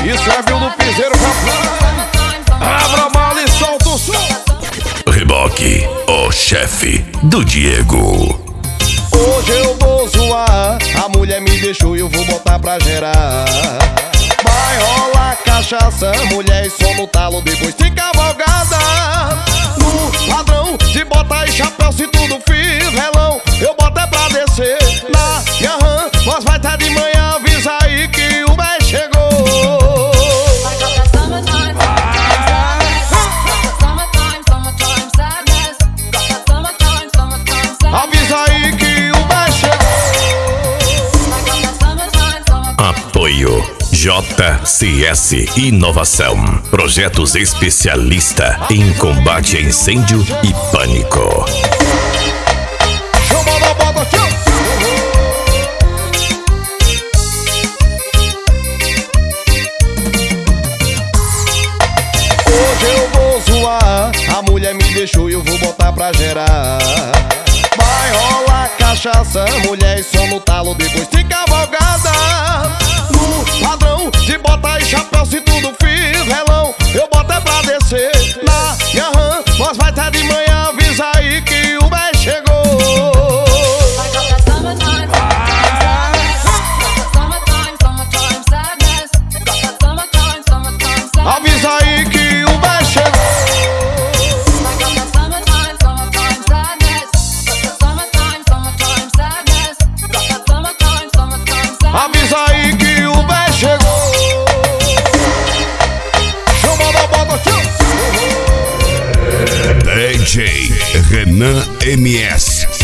Isso é Bill do Piseiro, rapaz. Abra a mala e solta o som. Reboque, o chefe do Diego. Hoje eu vou zoar, a mulher me deixou e eu vou botar pra gerar. Vai rolar cachaça, mulher e som no talo, depois tem cavalgada. No padrão de bota e chapéu, se tudo fivelão, eu boto é pra descer na minha RAM. Nós vai tá de manhã, avisa aí que o bem chegou. Avisa aí que o bem chegou. Apoio JCS Inovação. Projetos especialista em combate a incêndio e pânico. Chama da bota, tchau. Hoje eu vou zoar, a mulher me deixou e eu vou botar pra gerar. Vai rolar cachaça, mulher e som no talo, depois tem cavalgada. No padrão de bota e chapéu, se tudo fivelão, eu boto é pra descer na minha RAM. Nós vai tá de manhã, avisa aí que o bem chegou. Avisa aí que o bem chegou. Avisa aí que o bem chegou. Chama da bota, tchau. DJ Renan MS.